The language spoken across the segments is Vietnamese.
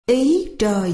Ý trời.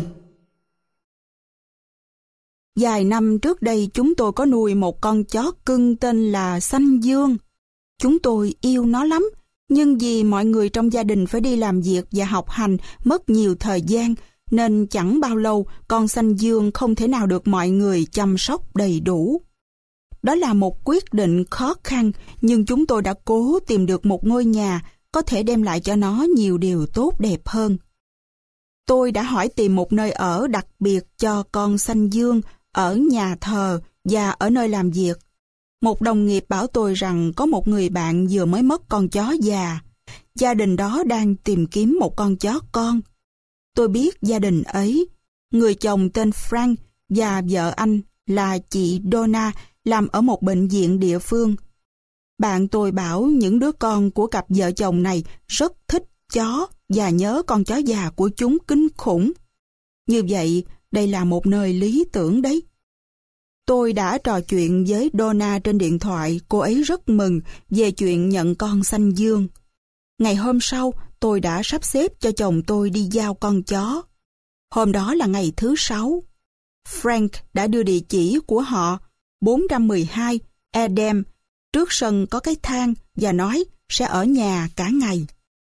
Vài năm trước đây chúng tôi có nuôi một con chó cưng tên là Xanh Dương. Chúng tôi yêu nó lắm, nhưng vì mọi người trong gia đình phải đi làm việc và học hành mất nhiều thời gian, nên chẳng bao lâu con Xanh Dương không thể nào được mọi người chăm sóc đầy đủ. Đó là một quyết định khó khăn, nhưng chúng tôi đã cố tìm được một ngôi nhà có thể đem lại cho nó nhiều điều tốt đẹp hơn. Tôi đã hỏi tìm một nơi ở đặc biệt cho con Xanh Dương ở nhà thờ và ở nơi làm việc. Một đồng nghiệp bảo tôi rằng có một người bạn vừa mới mất con chó già. Gia đình đó đang tìm kiếm một con chó con. Tôi biết gia đình ấy. Người chồng tên Frank và vợ anh là chị Donna làm ở một bệnh viện địa phương. Bạn tôi bảo những đứa con của cặp vợ chồng này rất thích chó và nhớ con chó già của chúng kinh khủng. Như vậy, đây là một nơi lý tưởng đấy. Tôi đã trò chuyện với Donna trên điện thoại, cô ấy rất mừng về chuyện nhận con Xanh Dương. Ngày hôm sau, tôi đã sắp xếp cho chồng tôi đi giao con chó. Hôm đó là ngày thứ 6. Frank đã đưa địa chỉ của họ 412 Edem, trước sân có cái thang, và nói sẽ ở nhà cả ngày.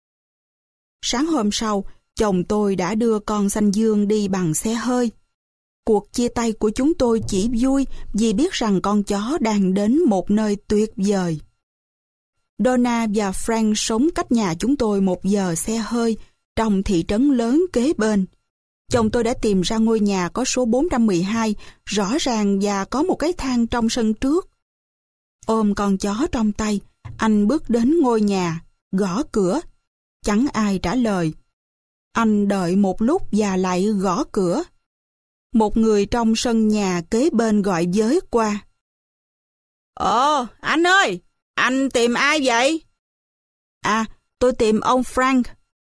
Sáng hôm sau, chồng tôi đã đưa con Xanh Dương đi bằng xe hơi. Cuộc chia tay của chúng tôi chỉ vui vì biết rằng con chó đang đến một nơi tuyệt vời. Donna và Frank sống cách nhà chúng tôi 1 giờ xe hơi trong thị trấn lớn kế bên. Chồng tôi đã tìm ra ngôi nhà có số 412, rõ ràng và có một cái thang trong sân trước. Ôm con chó trong tay, anh bước đến ngôi nhà, gõ cửa. Chẳng ai trả lời. Anh đợi một lúc và lại gõ cửa. Một người trong sân nhà kế bên gọi với qua. Anh ơi, anh tìm ai vậy? À, tôi tìm ông Frank.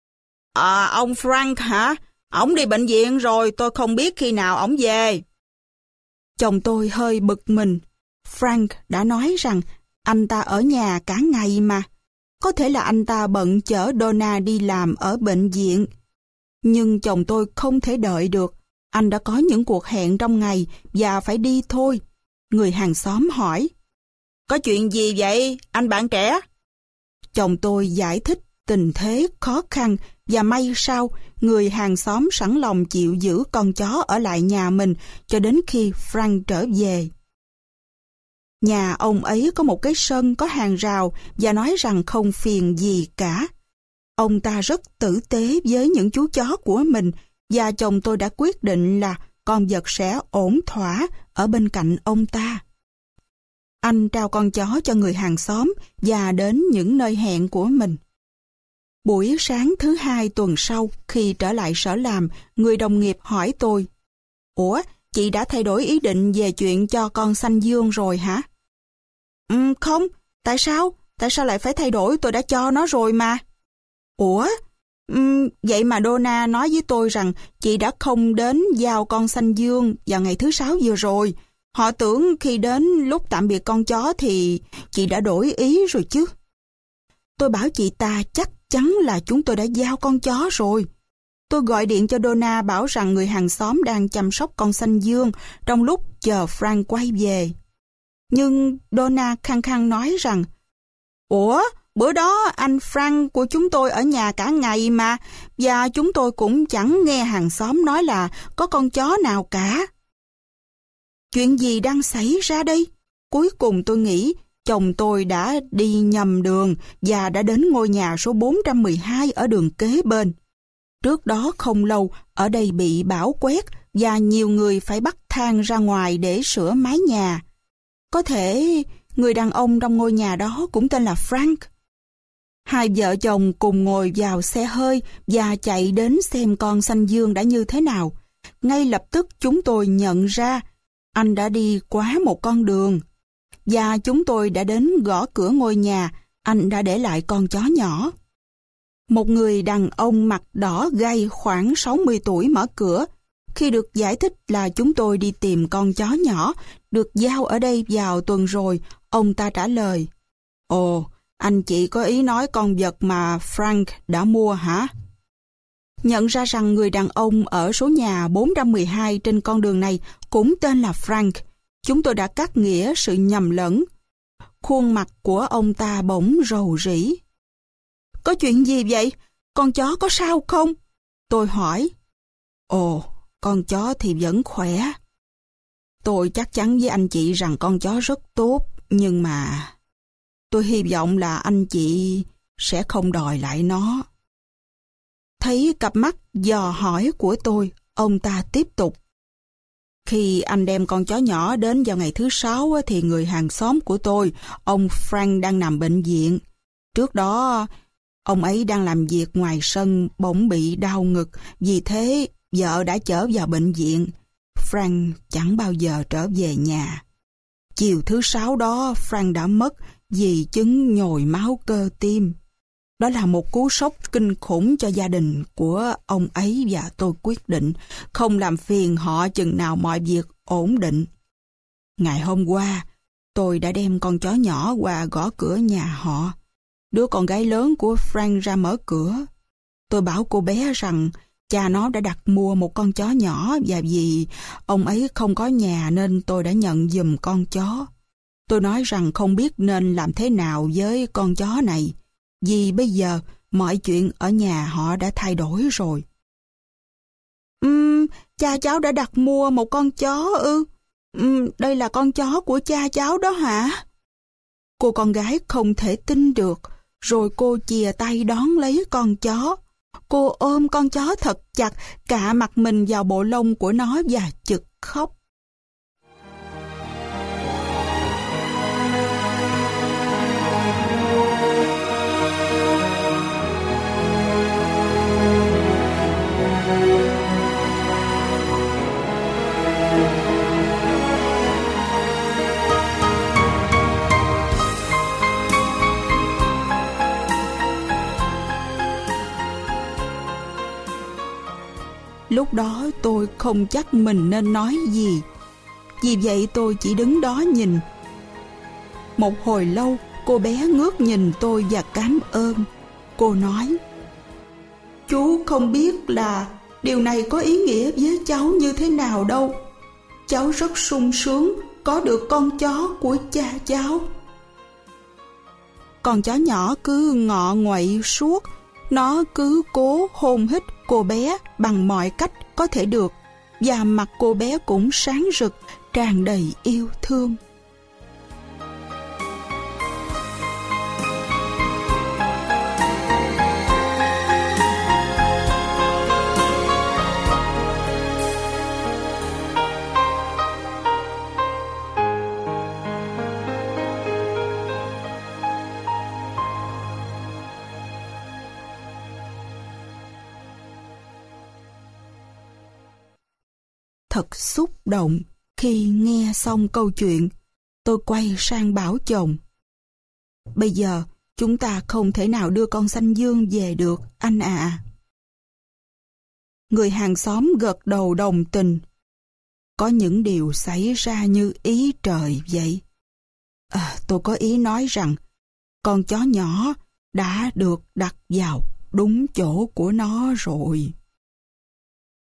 Ông Frank hả? Ổng đi bệnh viện rồi, tôi không biết khi nào ổng về. Chồng tôi hơi bực mình. Frank đã nói rằng anh ta ở nhà cả ngày mà. Có thể là anh ta bận chở Donna đi làm ở bệnh viện. Nhưng chồng tôi không thể đợi được. Anh đã có những cuộc hẹn trong ngày và phải đi thôi. Người hàng xóm hỏi. Có chuyện gì vậy, anh bạn trẻ? Chồng tôi giải thích tình thế khó khăn và may sao người hàng xóm sẵn lòng chịu giữ con chó ở lại nhà mình cho đến khi Frank trở về. Nhà ông ấy có một cái sân có hàng rào và nói rằng không phiền gì cả. Ông ta rất tử tế với những chú chó của mình và chồng tôi đã quyết định là con vật sẽ ổn thỏa ở bên cạnh ông ta. Anh trao con chó cho người hàng xóm và đến những nơi hẹn của mình. Buổi sáng thứ 2 tuần sau, khi trở lại sở làm, người đồng nghiệp hỏi tôi, Ủa, chị đã thay đổi ý định về chuyện cho con Xanh Dương rồi hả? Không, tại sao? Tại sao lại phải thay đổi, tôi đã cho nó rồi mà. Ủa? Vậy mà Donna nói với tôi rằng chị đã không đến giao con Xanh Dương vào ngày thứ 6 vừa rồi. Họ tưởng khi đến lúc tạm biệt con chó thì chị đã đổi ý rồi chứ. Tôi bảo chị ta chắc chắn là chúng tôi đã giao con chó rồi. Tôi gọi điện cho Donna bảo rằng người hàng xóm đang chăm sóc con Xanh Dương trong lúc chờ Frank quay về. Nhưng Donna khăng khăng nói rằng Ủa, bữa đó anh Frank của chúng tôi ở nhà cả ngày mà, và chúng tôi cũng chẳng nghe hàng xóm nói là có con chó nào cả. Chuyện gì đang xảy ra đây? Cuối cùng tôi nghĩ chồng tôi đã đi nhầm đường và đã đến ngôi nhà số 412 ở đường kế bên. Trước đó không lâu, ở đây bị bão quét và nhiều người phải bắt thang ra ngoài để sửa mái nhà. Có thể người đàn ông trong ngôi nhà đó cũng tên là Frank. Hai vợ chồng cùng ngồi vào xe hơi và chạy đến xem con Xanh Dương đã như thế nào. Ngay lập tức chúng tôi nhận ra anh đã đi quá một con đường. Và chúng tôi đã đến gõ cửa ngôi nhà, anh đã để lại con chó nhỏ. Một người đàn ông mặt đỏ gay khoảng 60 tuổi mở cửa. Khi được giải thích là chúng tôi đi tìm con chó nhỏ, được giao ở đây vào tuần rồi, ông ta trả lời, Ồ, anh chị có ý nói con vật mà Frank đã mua hả? nhận ra rằng người đàn ông ở số nhà 412 trên con đường này cũng tên là Frank. Chúng tôi đã cắt nghĩa sự nhầm lẫn. Khuôn mặt của ông ta bỗng rầu rĩ. Có chuyện gì vậy? Con chó có sao không? Tôi hỏi. Ồ, con chó thì vẫn khỏe. Tôi chắc chắn với anh chị rằng con chó rất tốt, nhưng mà tôi hy vọng là anh chị sẽ không đòi lại nó. Thấy cặp mắt dò hỏi của tôi, ông ta tiếp tục. Khi anh đem con chó nhỏ đến vào ngày thứ 6 thì người hàng xóm của tôi, ông Frank đang nằm bệnh viện. Trước đó, ông ấy đang làm việc ngoài sân bỗng bị đau ngực, vì thế vợ đã chở vào bệnh viện. Frank chẳng bao giờ trở về nhà. Chiều thứ 6 đó, Frank đã mất vì chứng nhồi máu cơ tim. Đó là một cú sốc kinh khủng cho gia đình của ông ấy và tôi quyết định không làm phiền họ chừng nào mọi việc ổn định. Ngày hôm qua, tôi đã đem con chó nhỏ qua gõ cửa nhà họ. Đứa con gái lớn của Frank ra mở cửa. Tôi bảo cô bé rằng cha nó đã đặt mua một con chó nhỏ và vì ông ấy không có nhà nên tôi đã nhận giùm con chó. Tôi nói rằng không biết nên làm thế nào với con chó này, vì bây giờ mọi chuyện ở nhà họ đã thay đổi rồi. Cha cháu đã đặt mua một con chó ư? Đây là con chó của cha cháu đó hả? Cô con gái không thể tin được, rồi cô chìa tay đón lấy con chó. Cô ôm con chó thật chặt, cạ mặt mình vào bộ lông của nó và chực khóc. Lúc đó tôi không chắc mình nên nói gì. Vì vậy tôi chỉ đứng đó nhìn. Một hồi lâu, cô bé ngước nhìn tôi và cảm ơn. Cô nói, chú không biết là điều này có ý nghĩa với cháu như thế nào đâu. Cháu rất sung sướng có được con chó của cha cháu. Con chó nhỏ cứ ngọ nguậy suốt. Nó cứ cố hôn hít cô bé bằng mọi cách có thể được, và mặt cô bé cũng sáng rực, tràn đầy yêu thương. Thật xúc động khi nghe xong câu chuyện. Tôi quay sang bảo chồng. Bây giờ chúng ta không thể nào đưa con Xanh Dương về được, anh ạ. Người hàng xóm gật đầu đồng tình. Có những điều xảy ra như ý trời vậy. Tôi có ý nói rằng con chó nhỏ đã được đặt vào đúng chỗ của nó rồi.